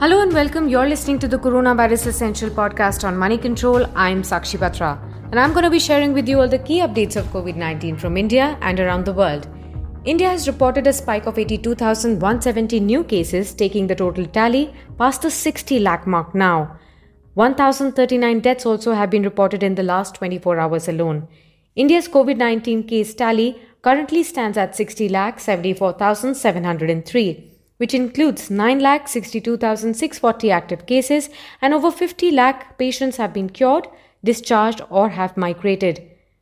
Hello and welcome. You're listening to the Coronavirus Essential podcast on Money Control. I'm Sakshi Batra, and I'm going to be sharing with you all the key updates of COVID-19 from India and around the world. India has reported a spike of 82,170 new cases, taking the total tally past the 60 lakh mark now. 1,039 deaths also have been reported in the last 24 hours alone. India's COVID-19 case tally currently stands at 60,74,703. which includes 9,62,640 active cases and over 50 lakh patients have been cured, discharged or have migrated.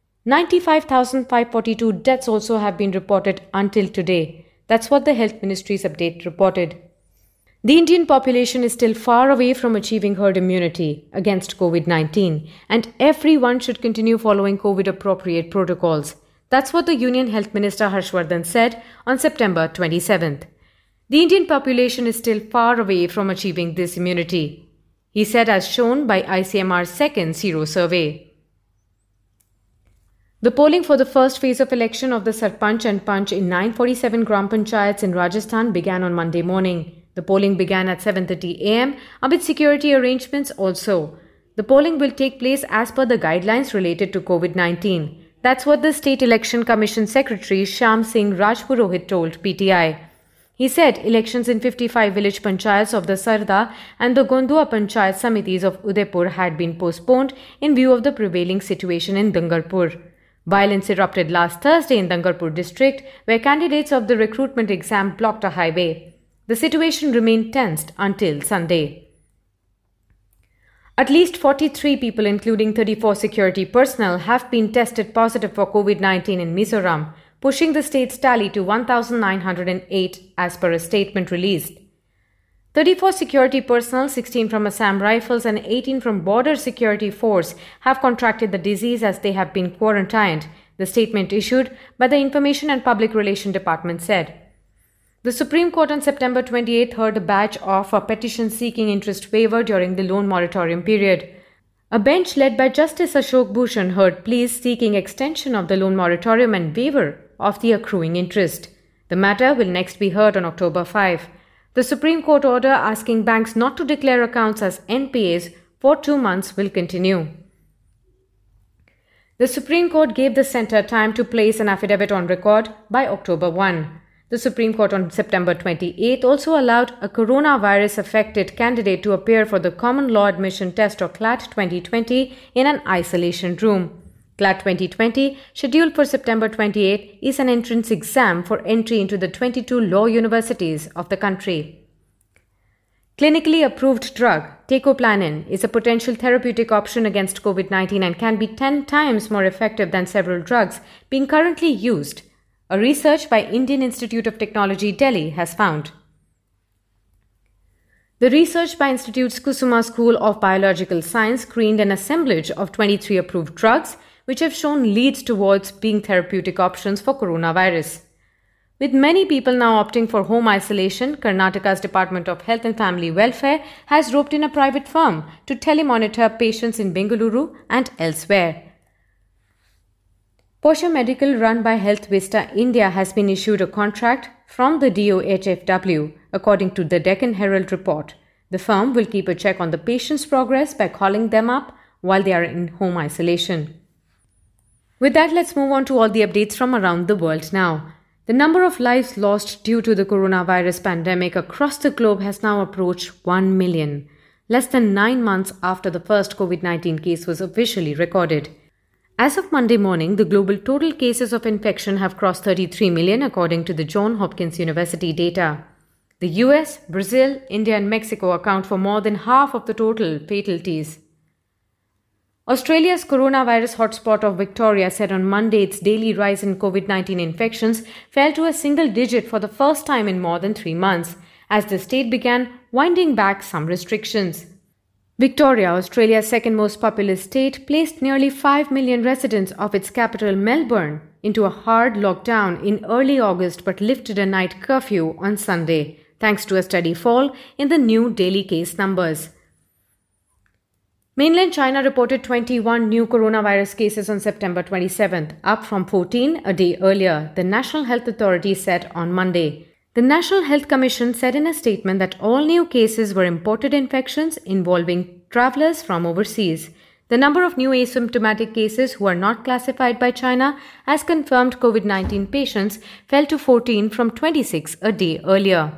95,542 deaths also have been reported until today. That's what the Health Ministry's update reported. The Indian population is still far away from achieving herd immunity against COVID-19, and everyone should continue following COVID-appropriate protocols. That's what the Union Health Minister Harshvardhan said on September 27th. The Indian population is still far away from achieving this immunity, he said, as shown by ICMR's second Sero survey. The polling for the first phase of election of the Sarpanch and Panch in 947 Gram Panchayats in Rajasthan began on Monday morning. The polling began at 7:30 am amid security arrangements also. The polling will take place as per the guidelines related to COVID-19. That's what the State Election Commission Secretary Shyam Singh Rajpurohit told PTI. He said elections in 55 village panchayats of the Sarda and the Gondua Panchayat Samitis of Udaipur had been postponed in view of the prevailing situation in Dungarpur. Violence erupted last Thursday in Dungarpur district, where candidates of the recruitment exam blocked a highway. The situation remained tensed until Sunday. At least 43 people, including 34 security personnel, have been tested positive for COVID-19 in Mizoram, pushing the state's tally to 1,908 as per a statement released. 34 security personnel, 16 from Assam Rifles and 18 from Border Security Force, have contracted the disease as they have been quarantined, the statement issued by the Information and Public Relations Department said. The Supreme Court on September 28 heard a batch of a petition seeking interest waiver during the loan moratorium period. A bench led by Justice Ashok Bhushan heard pleas seeking extension of the loan moratorium and waiver of the accruing interest. The matter will next be heard on October 5. The Supreme Court order asking banks not to declare accounts as NPAs for 2 months will continue. The Supreme Court gave the centre time to place an affidavit on record by October 1. The Supreme Court on September 28 also allowed a coronavirus-affected candidate to appear for the Common Law Admission Test or CLAT 2020 in an isolation room. CLAT 2020, scheduled for September 28, is an entrance exam for entry into the 22 law universities of the country. Clinically approved drug, Teicoplanin, is a potential therapeutic option against COVID-19 and can be 10 times more effective than several drugs being currently used, a research by Indian Institute of Technology, Delhi, has found. The research by Institute's Kusuma School of Biological Science screened an assemblage of 23 approved drugs, which have shown leads towards being therapeutic options for coronavirus. With many people now opting for home isolation, Karnataka's Department of Health and Family Welfare has roped in a private firm to telemonitor patients in Bengaluru and elsewhere. Posha Medical, run by Health Vista India, has been issued a contract from the DOHFW, according to the Deccan Herald report. The firm will keep a check on the patient's progress by calling them up while they are in home isolation. With that, let's move on to all the updates from around the world now. The number of lives lost due to the coronavirus pandemic across the globe has now approached 1 million, less than 9 months after the first COVID-19 case was officially recorded. As of Monday morning, the global total cases of infection have crossed 33 million according to the Johns Hopkins University data. The US, Brazil, India and Mexico account for more than half of the total fatalities. Australia's coronavirus hotspot of Victoria said on Monday its daily rise in COVID-19 infections fell to a single digit for the first time in more than 3 months, as the state began winding back some restrictions. Victoria, Australia's second most populous state, placed nearly 5 million residents of its capital Melbourne into a hard lockdown in early August but lifted a night curfew on Sunday, thanks to a steady fall in the new daily case numbers. Mainland China reported 21 new coronavirus cases on September 27th, up from 14 a day earlier, the National Health Authority said on Monday. The National Health Commission said in a statement that all new cases were imported infections involving travelers from overseas. The number of new asymptomatic cases who are not classified by China as confirmed COVID-19 patients fell to 14 from 26 a day earlier.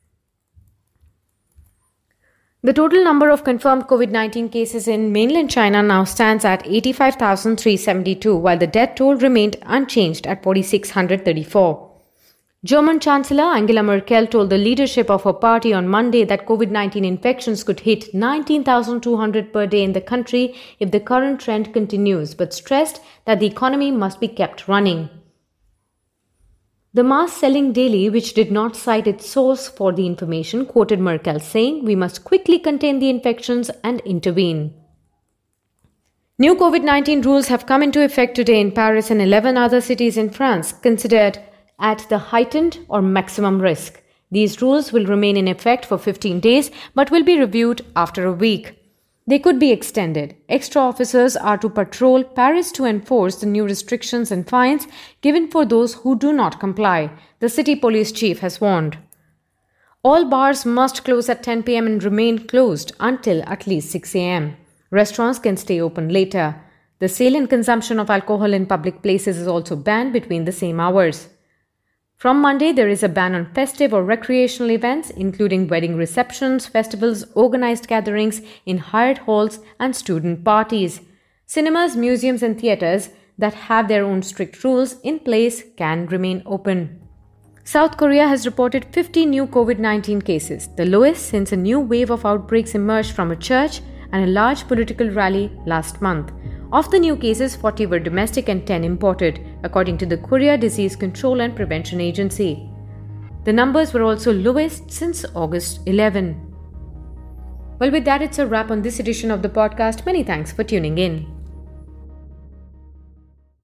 The total number of confirmed COVID-19 cases in mainland China now stands at 85,372, while the death toll remained unchanged at 4,634. German Chancellor Angela Merkel told the leadership of her party on Monday that COVID-19 infections could hit 19,200 per day in the country if the current trend continues, but stressed that the economy must be kept running. The mass-selling daily, which did not cite its source for the information, quoted Merkel saying, "We must quickly contain the infections and intervene." New COVID-19 rules have come into effect today in Paris and 11 other cities in France, considered at the heightened or maximum risk. These rules will remain in effect for 15 days but will be reviewed after a week. They could be extended. Extra officers are to patrol Paris to enforce the new restrictions and fines given for those who do not comply, the city police chief has warned. All bars must close at 10 p.m. and remain closed until at least 6 a.m. Restaurants can stay open later. The sale and consumption of alcohol in public places is also banned between the same hours. From Monday, there is a ban on festive or recreational events, including wedding receptions, festivals, organized gatherings in hired halls, and student parties. Cinemas, museums, and theaters that have their own strict rules in place can remain open. South Korea has reported 50 new COVID-19 cases, the lowest since a new wave of outbreaks emerged from a church and a large political rally last month. Of the new cases, 40 were domestic and 10 imported, according to the Korea Disease Control and Prevention Agency. The numbers were also lowest since August 11. Well, with that, it's a wrap on this edition of the podcast. Many thanks for tuning in.